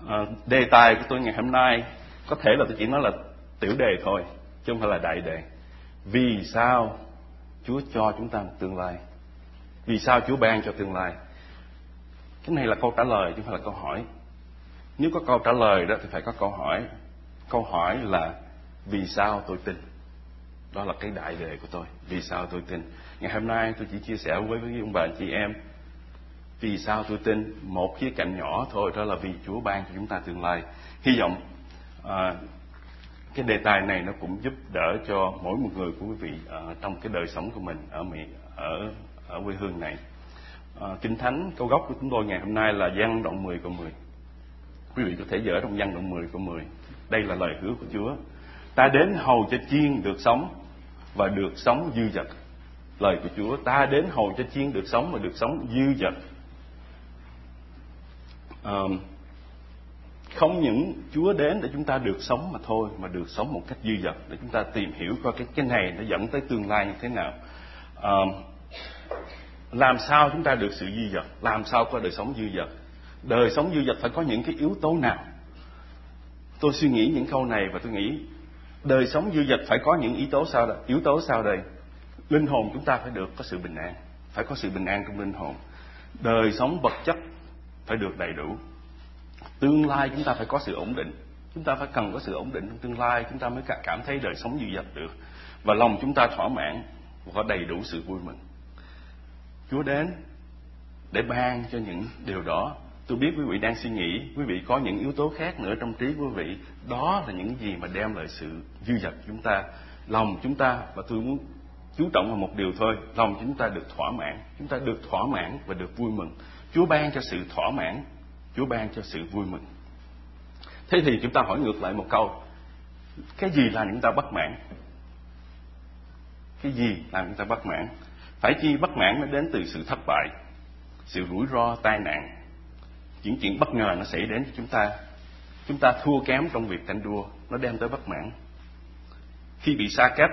Đề tài của tôi ngày hôm nay có thể là tôi chỉ nói là tiểu đề thôi, chứ không phải là đại đề. Vì sao Chúa cho chúng ta một tương lai? Vì sao Chúa ban cho tương lai? Cái này là câu trả lời chứ không phải là câu hỏi. Nếu có câu trả lời đó thì phải có câu hỏi. Câu hỏi là vì sao tôi tin? Đó là cái đại đề của tôi. Vì sao tôi tin? Ngày hôm nay tôi chỉ chia sẻ với ông bà anh chị em vì sao tôi tin, một khía cạnh nhỏ thôi, đó là vì Chúa ban cho chúng ta tương lai. Hy vọng cái đề tài này nó cũng giúp đỡ cho mỗi một người của quý vị trong cái đời sống của mình ở quê hương này. Kinh Thánh câu gốc của chúng tôi ngày hôm nay là Giăng đoạn 10 câu 10. Quý vị có thể dở trong Giăng đoạn 10 câu 10. Đây là lời hứa của Chúa. Ta đến hầu cho chiên được sống và được sống dư dật. Lời của Chúa, ta đến hầu cho chiên được sống và được sống dư dật. Không những Chúa đến để chúng ta được sống mà thôi, mà được sống một cách dư dật, để chúng ta tìm hiểu coi cái này nó dẫn tới tương lai như thế nào. Làm sao chúng ta được sự dư dật? Làm sao có đời sống dư dật? Đời sống dư dật phải có những cái yếu tố nào? Tôi suy nghĩ những câu này và tôi nghĩ đời sống dư dật phải có những yếu tố sau đây. Linh hồn chúng ta phải được có sự bình an, phải có sự bình an trong linh hồn. Đời sống vật chất phải được đầy đủ. Tương lai chúng ta phải có sự ổn định. Chúng ta phải cần có sự ổn định trong tương lai, chúng ta mới cảm thấy đời sống dư dật được. Và lòng chúng ta thỏa mãn và có đầy đủ sự vui mừng. Chúa đến để ban cho những điều đó. Tôi biết quý vị đang suy nghĩ, quý vị có những yếu tố khác nữa trong trí quý vị. Đó là những gì mà đem lại sự dư dật chúng ta. Lòng chúng ta, và tôi muốn chú trọng vào một điều thôi, lòng chúng ta được thỏa mãn. Chúng ta được thỏa mãn và được vui mừng. Chúa ban cho sự thỏa mãn, Chúa ban cho sự vui mừng. Thế thì chúng ta hỏi ngược lại một câu, cái gì làm chúng ta bất mãn? Cái gì làm chúng ta bất mãn? Phải chi bất mãn nó đến từ sự thất bại, sự rủi ro, tai nạn, những chuyện bất ngờ nó xảy đến cho chúng ta thua kém trong việc tranh đua, nó đem tới bất mãn. Khi bị xa cách,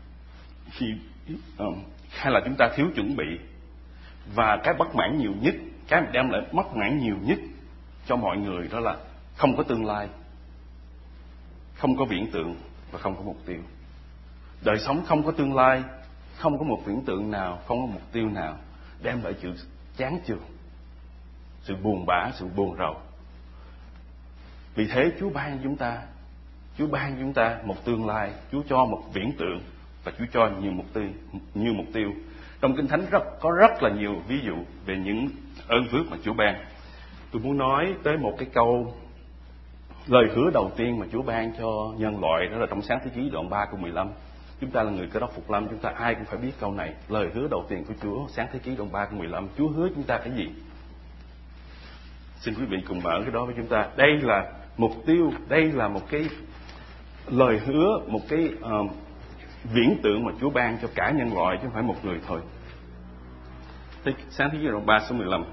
hay là chúng ta thiếu chuẩn bị. Và cái bất mãn nhiều nhất, cái đem lại bất mãn nhiều nhất cho mọi người, đó là không có tương lai, không có viễn tượng và không có mục tiêu. Đời sống không có tương lai, không có một viễn tượng nào, không có mục tiêu nào, đem lại sự chán chường, sự buồn bã, sự buồn rầu. Vì thế Chúa ban chúng ta một tương lai, Chúa cho một viễn tượng và Chúa cho nhiều mục tiêu. Trong Kinh Thánh có rất là nhiều ví dụ về những ơn phước mà Chúa ban. Tôi muốn nói tới một cái câu lời hứa đầu tiên mà Chúa ban cho nhân loại, đó là trong Sáng Thế Ký đoạn 3 câu 15. Chúng ta là người Cơ Đốc Phục Lâm, chúng ta ai cũng phải biết câu này. Lời hứa đầu tiên của Chúa, Sáng Thế Ký đoạn 3 câu 15, Chúa hứa chúng ta cái gì? Xin quý vị cùng mở cái đó với chúng ta. Đây là mục tiêu, đây là một cái lời hứa, một cái viễn tượng mà Chúa ban cho cả nhân loại chứ không phải một người thôi. Sáng Thế Ký đoạn 3 số 15.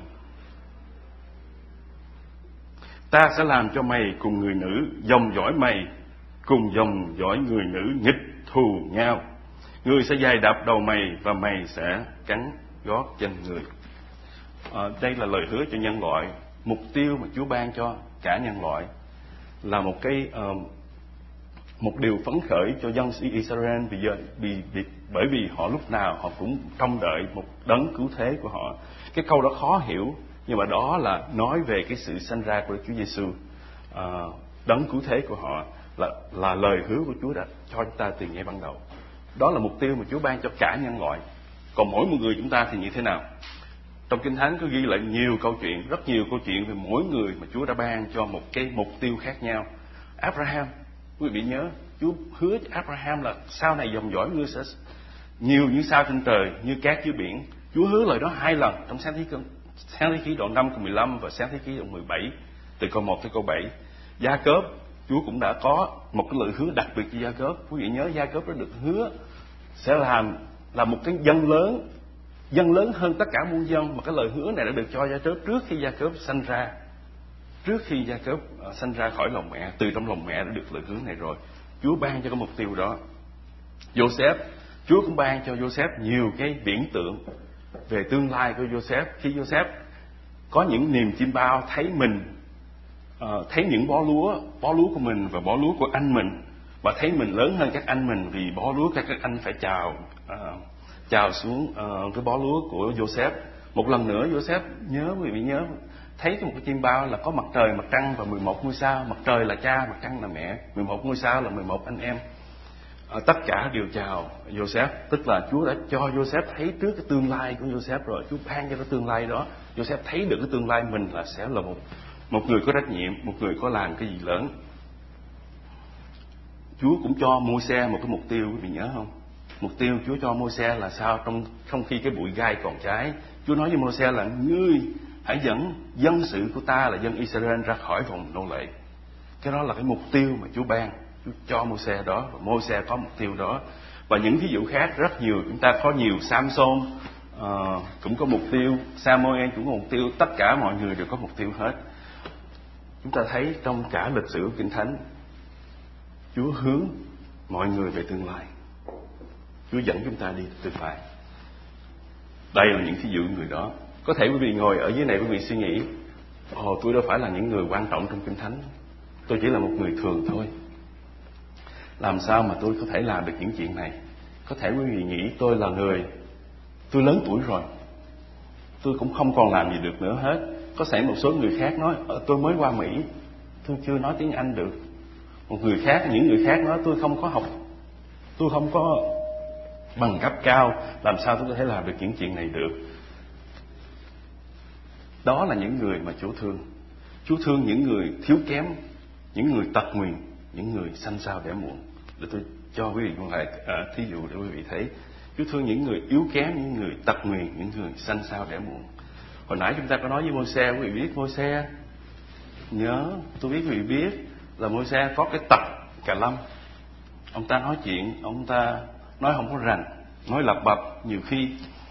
Ta sẽ làm cho mày cùng người nữ, dòng dõi mày cùng dòng dõi người nữ nghịch thù nhau. Người sẽ giày đạp đầu mày và mày sẽ cắn gót chân người. Đây là lời hứa cho nhân loại. Mục tiêu mà Chúa ban cho cả nhân loại là một điều phấn khởi cho dân Israel bởi vì họ lúc nào họ cũng trông đợi một đấng cứu thế của họ. Cái câu đó khó hiểu, nhưng mà đó là nói về cái sự sanh ra của Chúa Giêsu, đấng cứu thế của họ, là lời hứa của Chúa đã cho chúng ta từ ngay ban đầu. Đó là mục tiêu mà Chúa ban cho cả nhân loại. Còn mỗi một người chúng ta thì như thế nào? Trong Kinh Thánh có ghi lại rất nhiều câu chuyện về mỗi người mà Chúa đã ban cho một cái mục tiêu khác nhau. Abraham, quý vị nhớ, Chúa hứa cho Abraham là sau này dòng dõi ngươi sẽ nhiều như sao trên trời, như cát dưới biển. Chúa hứa lời đó 2 lần trong Sáng Thế Ký đoạn 5 câu 15 và Sáng Thế Ký đoạn 17 từ câu 1 tới câu 7. Gia-cớp, Chúa cũng đã có một cái lời hứa đặc biệt cho Gia-cớp. Quý vị nhớ Gia-cớp đã được hứa sẽ là một cái dân lớn hơn tất cả muôn dân, mà cái lời hứa này đã được cho Gia-cớp trước khi Gia-cớp sanh ra. Trước khi Gia-cớp sanh ra khỏi lòng mẹ, từ trong lòng mẹ đã được lời hứa này rồi. Chúa ban cho cái mục tiêu đó. Joseph, Chúa cũng ban cho Joseph nhiều cái viễn tượng về tương lai của Joseph. Khi Joseph có những niềm chiêm bao thấy mình thấy những bó lúa của mình và bó lúa của anh mình, và thấy mình lớn hơn các anh mình, vì bó lúa các anh phải chào xuống cái bó lúa của Joseph. Một lần nữa Joseph quý vị nhớ thấy một cái chim bao là có mặt trời, mặt trăng và 11 ngôi sao. Mặt trời là cha, mặt trăng là mẹ, 11 ngôi sao là 11 anh em. Tất cả đều chào Joseph, tức là Chúa đã cho Joseph thấy trước cái tương lai của Joseph rồi. Chúa ban cho cái tương lai đó. Joseph thấy được cái tương lai mình là sẽ là một người có trách nhiệm, một người có làm cái gì lớn. Chúa cũng cho Môi-se một cái mục tiêu, quý vị nhớ không? Mục tiêu Chúa cho Môi-se là sao? Trong khi cái bụi gai còn cháy, Chúa nói với Môi-se là ngươi hãy dẫn dân sự của ta là dân Israel ra khỏi vòng nô lệ. Cái đó là cái mục tiêu mà Chúa ban, Chúa cho Môi-se đó, và Môi-se có mục tiêu đó. Và những ví dụ khác rất nhiều, chúng ta có nhiều. Samson cũng có mục tiêu, Samuel cũng có mục tiêu, tất cả mọi người đều có mục tiêu hết. Chúng ta thấy trong cả lịch sử Kinh Thánh, Chúa hướng mọi người về tương lai. Chúa dẫn chúng ta đi tương lai. Đây là những ví dụ người đó. Có thể quý vị ngồi ở dưới này, quý vị suy nghĩ, tôi đâu phải là những người quan trọng trong Kinh Thánh, tôi chỉ là một người thường thôi. Làm sao mà tôi có thể làm được những chuyện này? Có thể quý vị nghĩ tôi là người, tôi lớn tuổi rồi, tôi cũng không còn làm gì được nữa hết. Có thể một số người khác nói, tôi mới qua Mỹ, tôi chưa nói tiếng Anh được. Những người khác nói, tôi không có học, tôi không có bằng cấp cao, làm sao tôi có thể làm được những chuyện này được? Đó là những người mà Chúa thương. Chúa thương những người thiếu kém, những người tật nguyền, những người sanh sao đẻ muộn. Để tôi cho quý vị một thí dụ để quý vị thấy. Chúa thương những người yếu kém, những người tật nguyền, những người sanh sao đẻ muộn. Hồi nãy chúng ta có nói với Môi-se, quý vị biết Môi-se, nhớ, tôi biết quý vị biết là Môi-se có cái tật cà lâm. Ông ta nói chuyện, ông ta nói không có rành, nói lặp bập, nhiều khi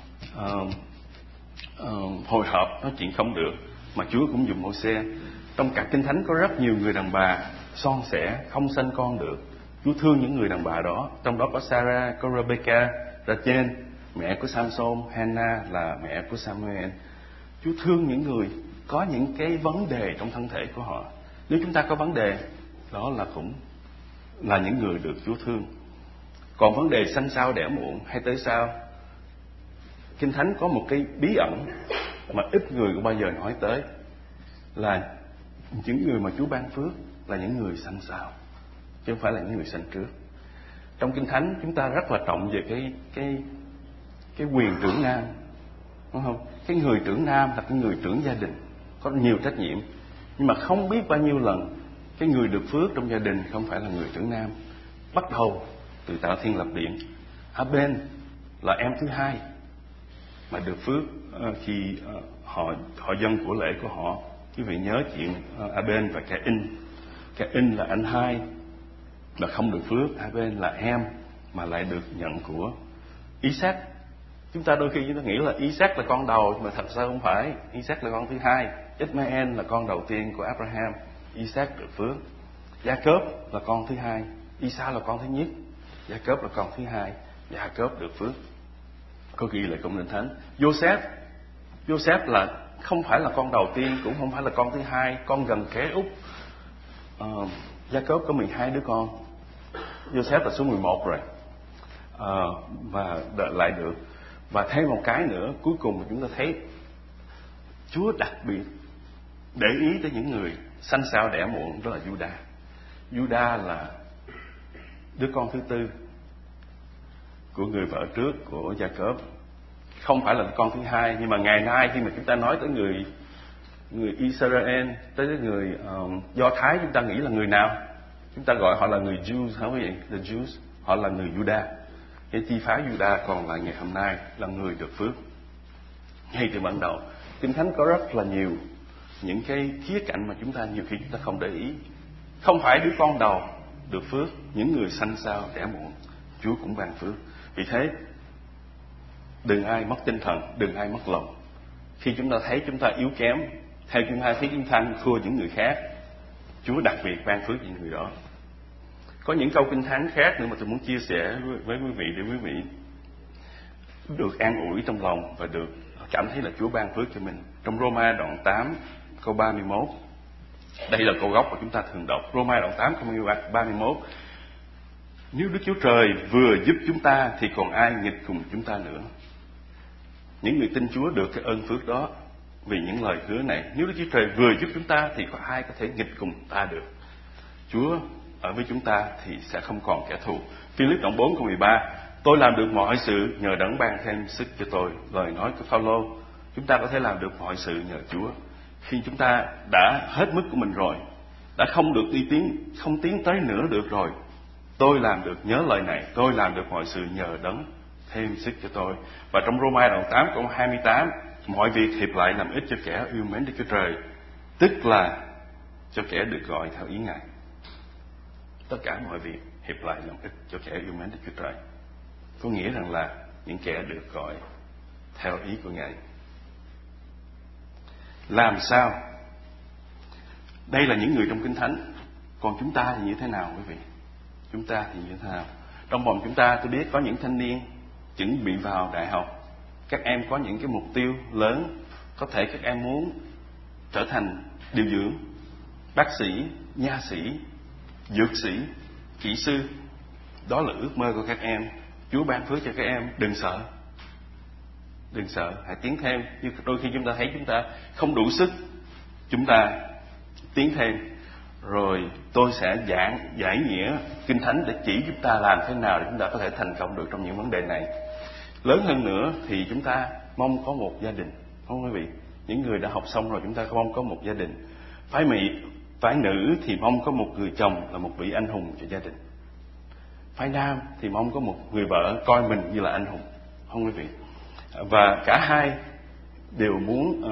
hồi hộp, nói chuyện không được. Mà Chúa cũng dùng Môi-se. Trong cả Kinh Thánh có rất nhiều người đàn bà son sẻ, không sanh con được. Chúa thương những người đàn bà đó. Trong đó có Sarah, có Rebecca, Rachel, mẹ của Samson, Hannah là mẹ của Samuel. Chúa thương những người có những cái vấn đề trong thân thể của họ. Nếu chúng ta có vấn đề, đó là cũng là những người được Chúa thương. Còn vấn đề sanh sao đẻ muộn hay tới sao, Kinh Thánh có một cái bí ẩn mà ít người cũng bao giờ nói tới, là những người mà Chúa ban phước là những người sanh sao, chứ không phải là những người sanh trước. Trong Kinh Thánh chúng ta rất là trọng về cái quyền trưởng nam, đúng không? Cái người trưởng nam là cái người trưởng gia đình, có nhiều trách nhiệm. Nhưng mà không biết bao nhiêu lần cái người được phước trong gia đình không phải là người trưởng nam. Bắt đầu từ tạo thiên lập địa, A-bên là em thứ hai mà được phước khi họ dâng của lễ của họ. Quý vị nhớ chuyện A-bên và Ca-in. Ca-in là anh hai mà không được phước, A-bên là em mà lại được nhận của Isaac. Chúng ta đôi khi chúng ta nghĩ là Isaac là con đầu, mà thật ra không phải. Isaac là con thứ hai. Ishmael là con đầu tiên của Abraham. Isaac được phước. Jacob là con thứ hai. Isa là con thứ nhất. Jacob là con thứ hai. Jacob được phước. Có ghi lại trong Kinh Thánh. Joseph là không phải là con đầu tiên, cũng không phải là con thứ hai, con gần kế út. Jacob có 12 đứa con. Joseph là số 11 rồi. Và đợi lại được. Và thêm một cái nữa, cuối cùng mà chúng ta thấy Chúa đặc biệt để ý tới những người sanh sao đẻ muộn, đó là Judah. Judah là đứa con thứ tư của người vợ trước của Jacob. Không phải là con thứ hai, nhưng mà ngày nay khi mà chúng ta nói tới người Israel, tới người Do Thái, chúng ta nghĩ là người nào? Chúng ta gọi họ là người Jews, hả quý vị? The Jews, họ là người Judah. Cái chi phái Judah còn lại ngày hôm nay là người được phước. Ngay từ ban đầu, Kinh Thánh có rất là nhiều những cái khía cạnh mà chúng ta nhiều khi chúng ta không để ý. Không phải đứa con đầu được phước, những người sanh sao đẻ muộn, Chúa cũng ban phước. Vì thế, đừng ai mất tinh thần, đừng ai mất lòng. Khi chúng ta thấy chúng ta yếu kém, theo chúng ta thấy chúng ta thua những người khác, Chúa đặc biệt ban phước những người đó. Có những câu Kinh Thánh khác nữa mà tôi muốn chia sẻ với quý vị, để quý vị được an ủi trong lòng và được cảm thấy là Chúa ban phước cho mình. Trong Roma đoạn 8 câu 31, Đây là câu gốc mà chúng ta thường đọc. Roma đoạn 8 câu 31. Nếu Đức Chúa Trời vừa giúp chúng ta thì còn ai nghịch cùng chúng ta nữa. Những người tin Chúa được cái ơn phước đó vì những lời hứa này. Nếu Đức Chúa Trời vừa giúp chúng ta thì có ai có thể nghịch cùng ta được. Chúa ở với chúng ta thì sẽ không còn kẻ thù. Philip đoạn 4 câu 13. Tôi làm được mọi sự nhờ Đấng ban thêm sức cho tôi. Lời nói của Phaolô, chúng ta có thể làm được mọi sự nhờ Chúa. Khi chúng ta đã hết mức của mình rồi, đã không được không tiến tới nữa được rồi, tôi làm được, nhớ lời này, tôi làm được mọi sự nhờ Đấng thêm sức cho tôi. Và trong Roma đoạn 8 câu 28, mọi việc hiệp lại làm ích cho kẻ yêu mến Đức Chúa Trời, tức là cho kẻ được gọi theo ý Ngài. Tất cả mọi việc hiệp lại làm ích cho kẻ yêu mến Đức Chúa Trời, có nghĩa rằng là những kẻ được gọi theo ý của Ngài. Làm sao? Đây là những người trong Kinh Thánh. Còn chúng ta thì như thế nào quý vị? Chúng ta thì như thế nào? Trong vòng chúng ta, tôi biết có những thanh niên chuẩn bị vào đại học. Các em có những cái mục tiêu lớn. Có thể các em muốn trở thành điều dưỡng, bác sĩ, nha sĩ, dược sĩ, kỹ sư. Đó là ước mơ của các em. Chúa ban phước cho các em. Đừng sợ. Đừng sợ, hãy tiến thêm. Nhưng đôi khi chúng ta thấy chúng ta không đủ sức, chúng ta tiến thêm. Rồi tôi sẽ giải nghĩa Kinh Thánh để chỉ chúng ta làm thế nào để chúng ta có thể thành công được trong những vấn đề này. Lớn hơn nữa thì chúng ta mong có một gia đình, không quý vị? Những người đã học xong rồi chúng ta mong có một gia đình. Phái nữ thì mong có một người chồng là một vị anh hùng cho gia đình. Phái nam thì mong có một người vợ coi mình như là anh hùng, không quý vị? Và cả hai đều muốn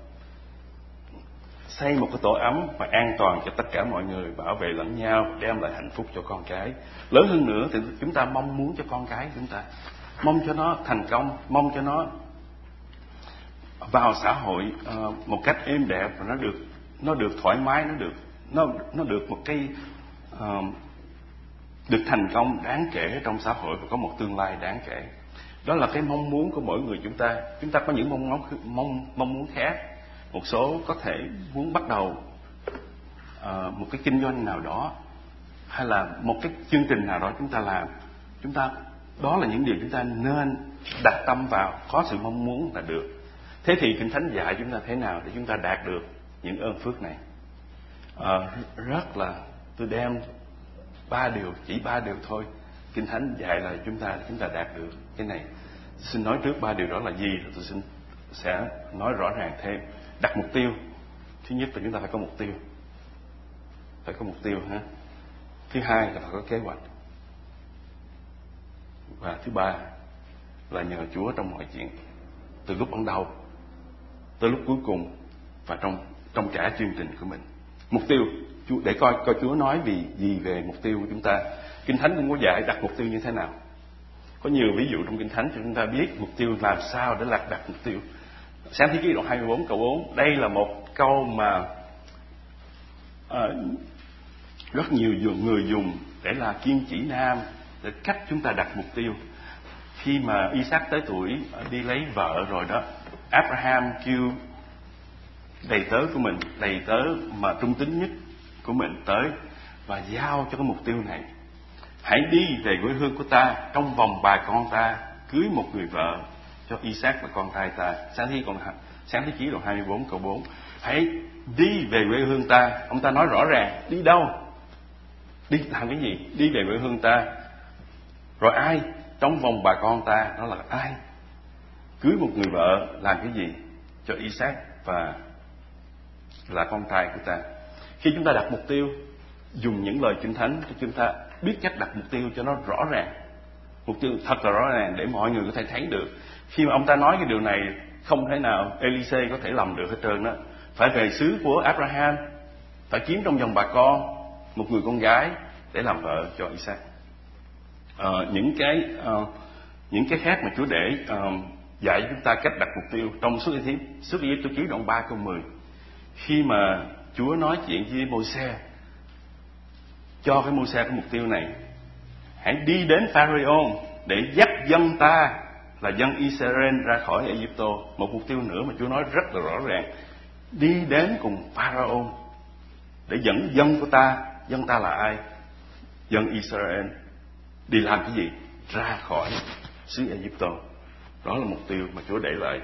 xây một cái tổ ấm và an toàn cho tất cả mọi người, bảo vệ lẫn nhau, đem lại hạnh phúc cho con cái. Lớn hơn nữa thì chúng ta mong muốn cho con cái chúng ta, mong cho nó thành công, mong cho nó vào xã hội một cách êm đẹp và nó được thoải mái, nó được một cái được thành công đáng kể trong xã hội và có một tương lai đáng kể. Đó là cái mong muốn của mỗi người chúng ta. Chúng ta có những mong muốn khác. Một số có thể muốn bắt đầu một cái kinh doanh nào đó, hay là một cái chương trình nào đó chúng ta làm. Đó là những điều chúng ta nên đặt tâm vào, có sự mong muốn là được. Thế thì Kinh Thánh dạy chúng ta thế nào để chúng ta đạt được những ơn phước này? Rất là, tôi đem chỉ ba điều thôi. Kinh Thánh dạy là chúng ta đạt được cái này. Xin nói trước ba điều đó là gì, rồi tôi sẽ nói rõ ràng thêm. Đặt mục tiêu. Thứ nhất là chúng ta phải có mục tiêu. Phải có mục tiêu ha. Thứ hai là phải có kế hoạch. Và thứ ba là nhờ Chúa trong mọi chuyện. Từ lúc ban đầu tới lúc cuối cùng và trong cả chương trình của mình. Mục tiêu, để coi Chúa nói gì về mục tiêu của chúng ta. Kinh Thánh cũng có dạy đặt mục tiêu như thế nào. Có nhiều ví dụ trong Kinh Thánh cho chúng ta biết mục tiêu làm sao để đặt mục tiêu. Sáng thế ký đoạn 24 câu 4. Đây là một câu mà rất nhiều người dùng để là kim chỉ nam để cách chúng ta đặt mục tiêu. Khi mà Isaac tới tuổi đi lấy vợ rồi đó, Abraham kêu đầy tớ của mình, đầy tớ mà trung tín nhất của mình tới và giao cho cái mục tiêu này. Hãy đi về quê hương của ta, trong vòng bà con ta, cưới một người vợ cho Isaac là con trai ta. Sáng thế ký đoạn 24 câu 4. Hãy đi về quê hương ta. Ông ta nói rõ ràng đi đâu, đi làm cái gì, đi về quê hương ta. Rồi ai? Trong vòng bà con ta, đó là ai? Cưới một người vợ làm cái gì cho Isaac và là con trai của ta. Khi chúng ta đặt mục tiêu, dùng những lời Kinh Thánh để chúng ta biết cách đặt mục tiêu cho nó rõ ràng. Mục tiêu thật là rõ ràng để mọi người có thể thấy được. Khi mà ông ta nói cái điều này, không thể nào Elise có thể làm được hết trơn đó. Phải về xứ của Abraham, phải kiếm trong dòng bà con một người con gái để làm vợ cho Isaac. Những cái khác mà Chúa để dạy chúng ta cách đặt mục tiêu trong Xuất Ai Cập ký đoạn 3 câu 10. Khi mà Chúa nói chuyện với Môi-se, cho cái Môi-se cái mục tiêu này: hãy đi đến Pharaoh để dắt dân ta là dân Israel ra khỏi Ai-Cập. Một mục tiêu nữa mà Chúa nói rất là rõ ràng: đi đến cùng Pharaoh để dẫn dân ta là ai? Dân Israel đi làm cái gì? Ra khỏi xứ Ai-cập. Đó là mục tiêu mà Chúa để lại.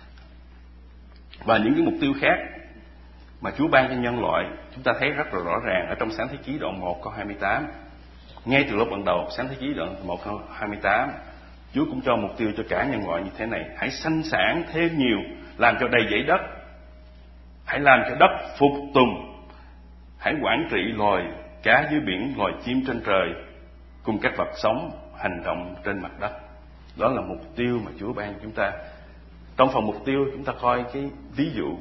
Và những cái mục tiêu khác mà Chúa ban cho nhân loại, chúng ta thấy rất là rõ ràng ở trong Sáng Thế Ký đoạn 1 câu 28. Ngay từ lúc ban đầu Sáng Thế Ký đoạn 1 câu 28, Chúa cũng cho mục tiêu cho cả nhân loại như thế này: hãy sanh sản thêm nhiều, làm cho đầy dẫy đất, hãy làm cho đất phục tùng, hãy quản trị loài cá dưới biển, loài chim trên trời, cùng các vật sống hành động trên mặt đất. Đó là mục tiêu mà Chúa ban cho chúng ta. Trong phần mục tiêu, chúng ta coi cái ví dụ,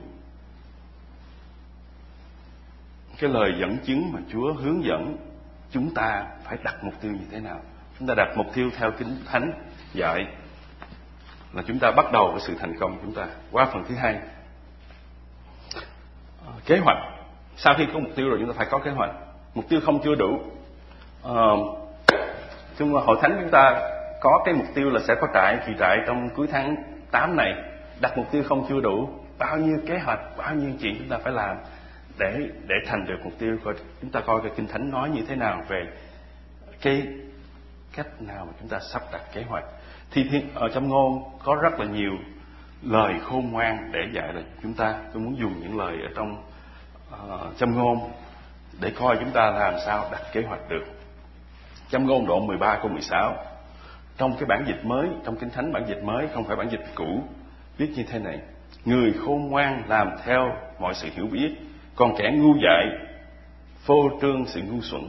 cái lời dẫn chứng mà Chúa hướng dẫn chúng ta phải đặt mục tiêu như thế nào. Chúng ta đặt mục tiêu theo Kinh Thánh dạy là chúng ta bắt đầu với sự thành công của chúng ta. Qua phần thứ hai, kế hoạch. Sau khi có mục tiêu rồi chúng ta phải có kế hoạch. Mục tiêu không chưa đủ. Trong hội thánh chúng ta có cái mục tiêu là sẽ có kỳ trại trong cuối tháng 8 này. Đặt mục tiêu không chưa đủ. Bao nhiêu kế hoạch, bao nhiêu chuyện chúng ta phải làm để thành được mục tiêu. Chúng ta coi cái Kinh Thánh nói như thế nào về cái cách nào mà chúng ta sắp đặt kế hoạch. Thì ở trong ngôn có rất là nhiều lời khôn ngoan để dạy là chúng ta. Tôi muốn dùng những lời ở trong ngôn để coi chúng ta làm sao đặt kế hoạch được. Trong ngôn đoạn 13 câu 16, trong cái bản dịch mới, trong Kinh Thánh bản dịch mới, không phải bản dịch cũ, viết như thế này: người khôn ngoan làm theo mọi sự hiểu biết, còn kẻ ngu dại phô trương sự ngu xuẩn.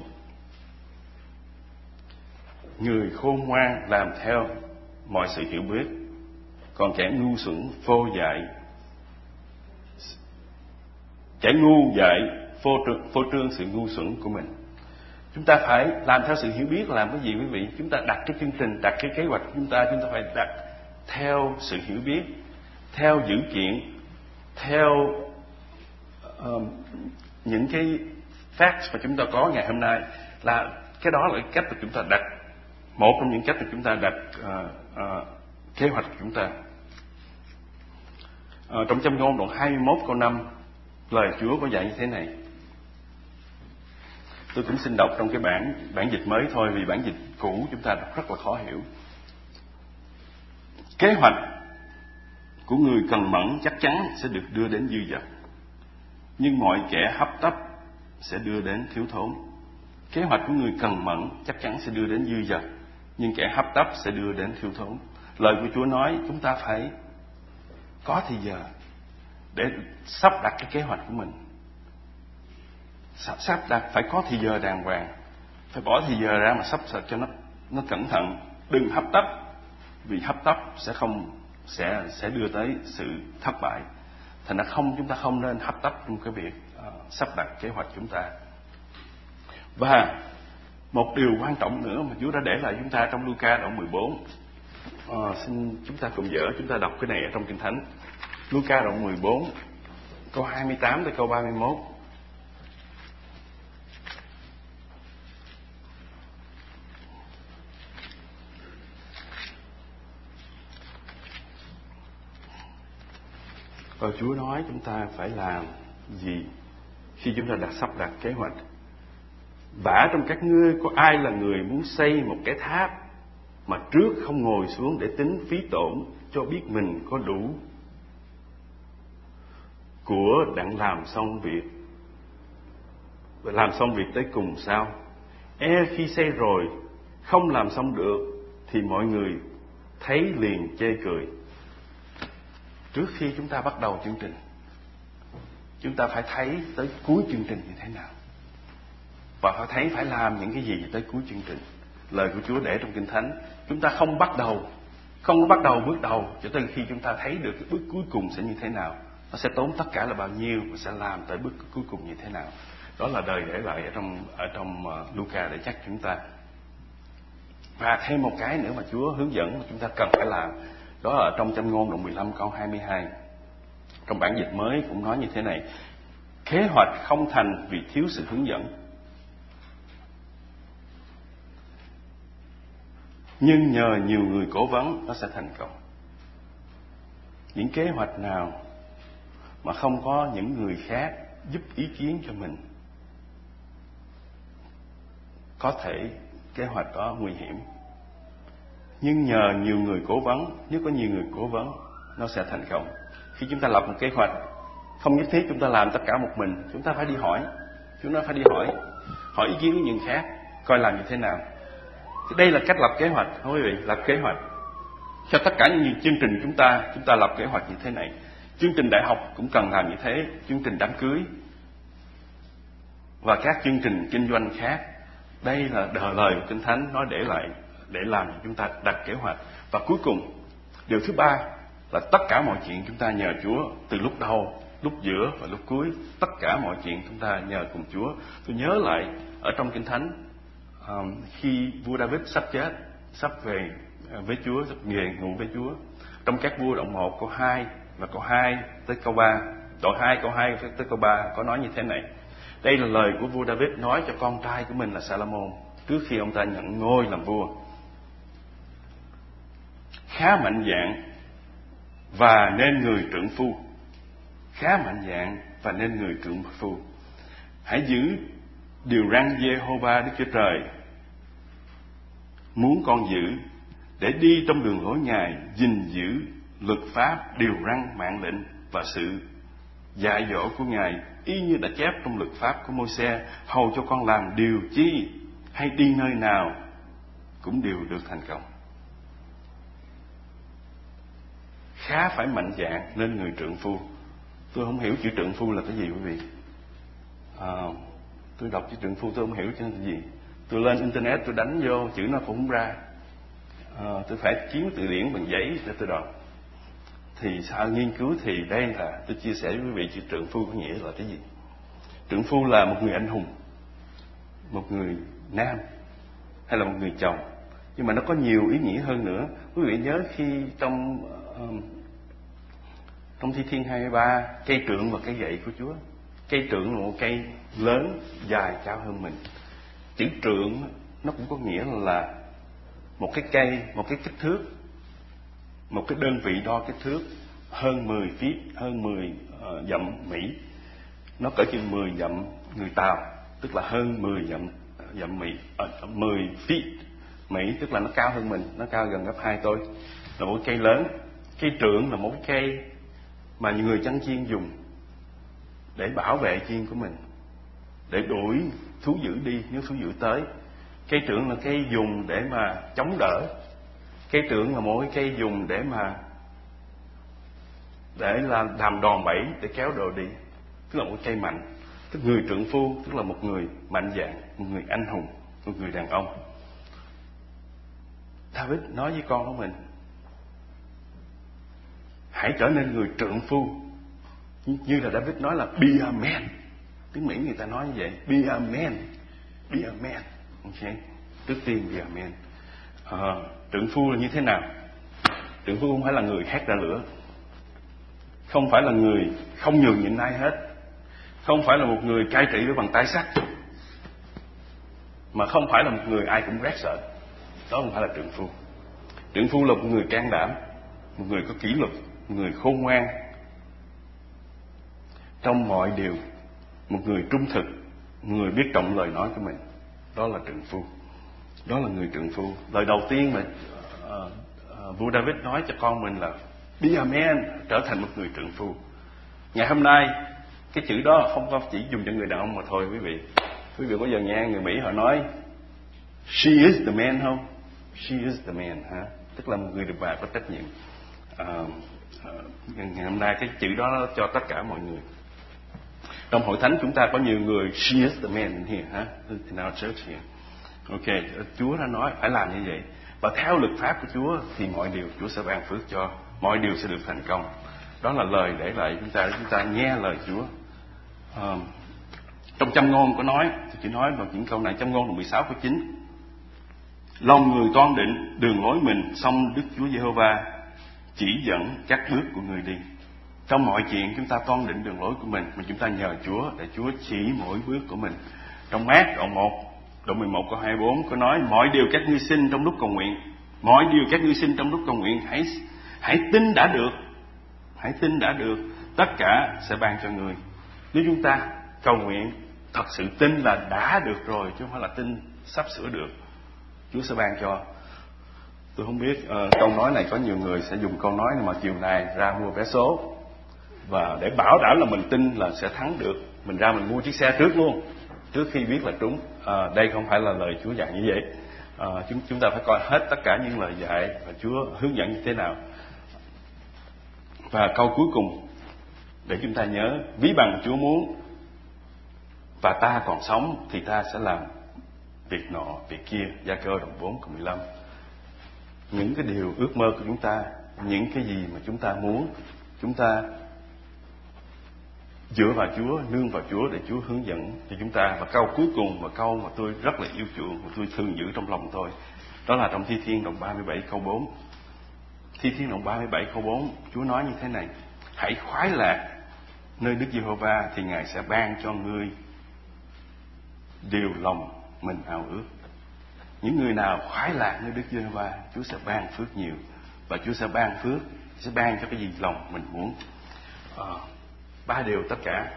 Người khôn ngoan làm theo mọi sự hiểu biết, còn kẻ ngu xuẩn kẻ ngu dại phô trương sự ngu xuẩn của mình. Chúng ta phải làm theo sự hiểu biết là làm cái gì quý vị? Chúng ta đặt cái chương trình, đặt cái kế hoạch của chúng ta phải đặt theo sự hiểu biết, theo dữ kiện, theo những cái facts mà chúng ta có ngày hôm nay. Là cái đó là cái cách mà chúng ta đặt, một trong những cách mà chúng ta đặt kế hoạch của chúng ta. Trong Châm Ngôn đoạn 21 câu 5, lời Chúa có dạy như thế này. Tôi cũng xin đọc trong cái bản dịch mới thôi, vì bản dịch cũ chúng ta đọc rất là khó hiểu. Kế hoạch của người cần mẫn chắc chắn sẽ được đưa đến dư dật, nhưng mọi kẻ hấp tấp sẽ đưa đến thiếu thốn. Kế hoạch của người cần mẫn chắc chắn sẽ đưa đến dư dật, nhưng kẻ hấp tấp sẽ đưa đến thiếu thốn. Lời của Chúa nói chúng ta phải có thì giờ để sắp đặt cái kế hoạch của mình. Sắp đặt phải có thì giờ đàng hoàng, phải bỏ thì giờ ra mà sắp đặt cho nó cẩn thận. Đừng hấp tấp, vì hấp tấp sẽ đưa tới sự thất bại. Thành ra chúng ta không nên hấp tấp trong cái việc sắp đặt kế hoạch chúng ta. Và một điều quan trọng nữa mà Chúa đã để lại chúng ta trong Luca đoạn 14. Xin chúng ta cùng chúng ta đọc cái này ở trong Kinh Thánh. Luca đoạn 14 câu 28 tới câu 31. Và Chúa nói chúng ta phải làm gì khi chúng ta sắp đặt kế hoạch. Vả trong các ngươi có ai là người muốn xây một cái tháp mà trước không ngồi xuống để tính phí tổn cho biết mình có đủ của đặng làm xong việc tới cùng sao? Khi xây rồi không làm xong được thì mọi người thấy liền chê cười. Trước khi chúng ta bắt đầu chương trình, chúng ta phải thấy tới cuối chương trình như thế nào, và phải làm những cái gì tới cuối chương trình. Lời của Chúa để trong Kinh Thánh, chúng ta không bắt đầu bước đầu cho tới khi chúng ta thấy được cái bước cuối cùng sẽ như thế nào, nó sẽ tốn tất cả là bao nhiêu và sẽ làm tới bước cuối cùng như thế nào. Đó là đời để lại ở trong Luca để nhắc chúng ta. Và thêm một cái nữa mà Chúa hướng dẫn mà chúng ta cần phải làm, đó là trong Châm Ngôn đoạn 15 câu 22. Trong bản dịch mới cũng nói như thế này: kế hoạch không thành vì thiếu sự hướng dẫn, nhưng nhờ nhiều người cố vấn nó sẽ thành công. Những kế hoạch nào mà không có những người khác giúp ý kiến cho mình có thể kế hoạch đó nguy hiểm. Nhưng nhờ nhiều người cố vấn, nếu có nhiều người cố vấn, nó sẽ thành công. Khi chúng ta lập một kế hoạch, không nhất thiết chúng ta làm tất cả một mình. Chúng ta phải đi hỏi. Chúng ta phải đi hỏi ý kiến của những khác, coi làm như thế nào. Đây là cách lập kế hoạch, quý vị, lập kế hoạch. Cho tất cả những chương trình chúng ta lập kế hoạch như thế này. Chương trình đại học cũng cần làm như thế, chương trình đám cưới và các chương trình kinh doanh khác. Đây là lời của Kinh Thánh nói để làm chúng ta đặt kế hoạch. Và cuối cùng, điều thứ ba là tất cả mọi chuyện chúng ta nhờ Chúa, từ lúc đầu, lúc giữa và lúc cuối. Tất cả mọi chuyện chúng ta nhờ cùng Chúa. Tôi nhớ lại ở trong Kinh Thánh, khi vua David sắp chết, sắp về với Chúa, sắp về ngủ với Chúa. Trong các vua đoạn 1 câu 2 và câu 2 tới câu 3, đoạn 2 câu 2 tới câu 3 có nói như thế này. Đây là lời của vua David nói cho con trai của mình là Salomon trước khi ông ta nhận ngôi làm vua. Khá mạnh dạn và nên người trượng phu. Khá mạnh dạn và nên người trượng phu. Hãy giữ điều răn Giê-hô-va Đức Chúa Trời muốn con giữ, để đi trong đường lối Ngài, gìn giữ luật pháp, điều răn, mạng lệnh và sự dạy dỗ của Ngài, y như đã chép trong luật pháp của Môi-se, hầu cho con làm điều chi hay đi nơi nào cũng đều được thành công. Khá phải mạnh dạn nên người trượng phu. Tôi không hiểu chữ trượng phu là cái gì quý vị. Tôi đọc chữ trượng phu tôi không hiểu chữ là gì. Tôi lên internet tôi đánh vô chữ nó cũng không ra. Tôi phải kiếm từ điển bằng giấy để tôi đọc. Thì sau nghiên cứu thì đây là tôi chia sẻ với quý vị chữ trượng phu có nghĩa là cái gì. Trượng phu là một người anh hùng, một người nam hay là một người chồng. Nhưng mà nó có nhiều ý nghĩa hơn nữa. Quý vị nhớ khi trong Thi Thiên 23, cây trượng và cây gậy của Chúa. Cây trượng là một cây lớn, dài, cao hơn mình. Chữ trượng nó cũng có nghĩa là một cái cây, một cái kích thước, một cái đơn vị đo kích thước hơn 10 feet, hơn 10 dặm Mỹ. Nó cỡ chừng 10 dặm người Tàu, tức là hơn 10 dặm Mỹ, 10 feet Mỹ, tức là nó cao hơn mình, nó cao gần gấp 2 tôi. Là một cây lớn. Cây trượng là một cây mà những người chăn chiên dùng để bảo vệ chiên của mình, để đuổi thú dữ đi nếu thú dữ tới. Cây trượng là cây dùng để mà chống đỡ. Cây trượng là một cái cây dùng để làm đòn bẩy để kéo đồ đi, tức là một cây mạnh. Tức người trượng phu tức là một người mạnh dạn, một người anh hùng, một người đàn ông. David nói với con của mình, hãy trở nên người trượng phu, như là David nói là be a man. Tiếng Mỹ người ta nói như vậy, be a man, be a man. Okay. Trước tiên be a man. Trượng phu là như thế nào? Trượng phu không phải là người hét ra lửa, không phải là người không nhường nhịn ai hết, không phải là một người cai trị với bằng tay sắt, mà không phải là một người ai cũng rét sợ. Đó không phải là trượng phu. Trượng phu là một người can đảm, một người có kỷ luật, một người khôn ngoan trong mọi điều, một người trung thực, một người biết trọng lời nói của mình. Đó là trượng phu. Đó là người trượng phu. Lời đầu tiên mà vua David nói cho con mình là be a man, trở thành một người trượng phu. Ngày hôm nay cái chữ đó không có chỉ dùng cho người đàn ông mà thôi quý vị. Quý vị có giờ nghe người Mỹ họ nói she is the man không? She is the man, hả? Tức là một người đàn bà có trách nhiệm. Ngày hôm nay cái chữ đó nó cho tất cả mọi người. Trong hội thánh chúng ta có nhiều người she is the man here, hả? In our church here. Ok, Chúa đã nói phải làm như vậy. Và theo luật pháp của Chúa thì mọi điều Chúa sẽ ban phước cho, mọi điều sẽ được thành công. Đó là lời để lại chúng ta nghe lời Chúa. Trong Châm Ngôn có nói, tôi chỉ nói vào những câu này, Châm Ngôn đoạn 16 câu 9. Lòng người toan định đường lối mình, song Đức Chúa Giê-hô-va chỉ dẫn các bước của người đi. Trong mọi chuyện chúng ta toan định đường lối của mình, mà chúng ta nhờ Chúa để Chúa chỉ mỗi bước của mình. Trong Mát đoạn 11 câu 24 có nói, mọi điều các ngươi xin trong lúc cầu nguyện, mọi điều các ngươi xin trong lúc cầu nguyện, hãy tin đã được, hãy tin đã được, tất cả sẽ ban cho người. Nếu chúng ta cầu nguyện thật sự tin là đã được rồi, chứ không phải là tin sắp sửa được, Chúa sẽ ban cho. Tôi không biết câu nói này có nhiều người sẽ dùng câu nói này mà chiều này ra mua vé số, và để bảo đảm là mình tin là sẽ thắng được, mình ra mình mua chiếc xe trước luôn, trước khi biết là trúng. Đây không phải là lời Chúa dạy như vậy. Chúng ta phải coi hết tất cả những lời dạy và Chúa hướng dẫn như thế nào. Và câu cuối cùng để chúng ta nhớ, ví bằng Chúa muốn và ta còn sống thì ta sẽ làm việc nọ việc kia. Gia Cơ đoạn 4 câu 15. Những cái điều ước mơ của chúng ta, những cái gì mà chúng ta muốn, chúng ta dựa vào Chúa, nương vào Chúa để Chúa hướng dẫn cho chúng ta. Và câu cuối cùng, và câu mà tôi rất là yêu chuộng và tôi thường giữ trong lòng tôi, đó là trong Thi Thiên đoạn 37 câu 4. Thi Thiên đoạn 37 câu 4, Chúa nói như thế này: hãy khoái lạc nơi Đức Giê-hô-va thì Ngài sẽ ban cho ngươi điều lòng mình ao ước. Những người nào khoái lạc nơi Đức Giê-hô-va, Chúa sẽ ban phước nhiều, và Chúa sẽ ban phước, sẽ ban cho cái gì lòng mình muốn. 3 điều tất cả.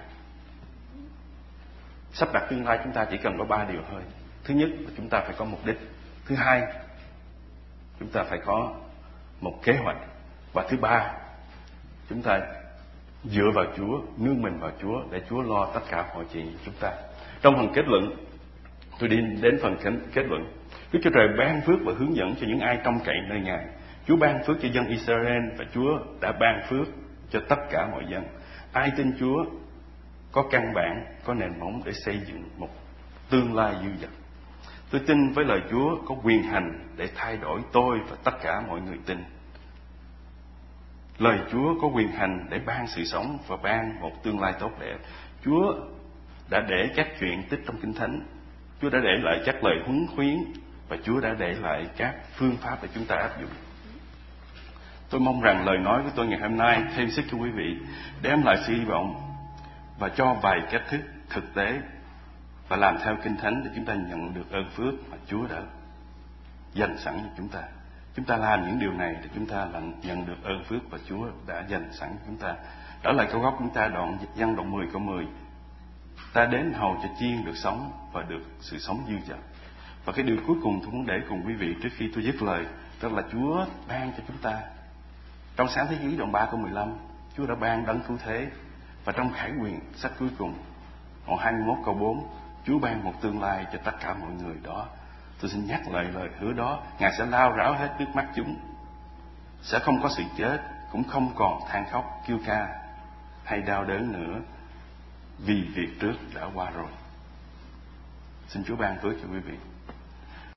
Sắp đặt tương lai chúng ta chỉ cần có 3 điều thôi. Thứ nhất là chúng ta phải có mục đích. Thứ hai, chúng ta phải có một kế hoạch. Và thứ ba, chúng ta dựa vào Chúa, nương mình vào Chúa để Chúa lo tất cả mọi chuyện chúng ta. Trong phần kết luận, tôi đi đến phần kết luận. Đức Chúa Trời ban phước và hướng dẫn cho những ai trông cậy nơi Ngài. Chúa ban phước cho dân Israel và Chúa đã ban phước cho tất cả mọi dân. Ai tin Chúa có căn bản, có nền móng để xây dựng một tương lai dư dật. Tôi tin với lời Chúa có quyền hành để thay đổi tôi và tất cả mọi người tin. Lời Chúa có quyền hành để ban sự sống và ban một tương lai tốt đẹp. Chúa đã để các chuyện tích trong Kinh Thánh. Chúa đã để lại các lời huấn khuyến, và Chúa đã để lại các phương pháp để chúng ta áp dụng. Tôi mong rằng lời nói của tôi ngày hôm nay thêm sức cho quý vị, đem lại sự hy vọng và cho vài cách thức thực tế và làm theo Kinh Thánh để chúng ta nhận được ơn phước mà Chúa đã dành sẵn cho chúng ta. Chúng ta làm những điều này để chúng ta nhận được ơn phước và Chúa đã dành sẵn cho chúng ta. Đó là câu gốc của chúng ta, Giăng đoạn 10 câu 10. Ta đến hầu cho chiên được sống và được sự sống dư dật. Và cái điều cuối cùng tôi muốn để cùng quý vị trước khi tôi dứt lời, đó là Chúa ban cho chúng ta. Trong Sáng Thế Ký đoạn 3 câu 15, Chúa đã ban đấng cứu thế. Và trong Khải Huyền sách cuối cùng, đoạn 21 câu 4, Chúa ban một tương lai cho tất cả mọi người đó. Tôi xin nhắc lại lời hứa đó. Ngài sẽ lau ráo hết nước mắt chúng. Sẽ không có sự chết, cũng không còn than khóc, kêu ca hay đau đớn nữa, vì việc trước đã qua rồi. Xin Chúa ban phước cho quý vị.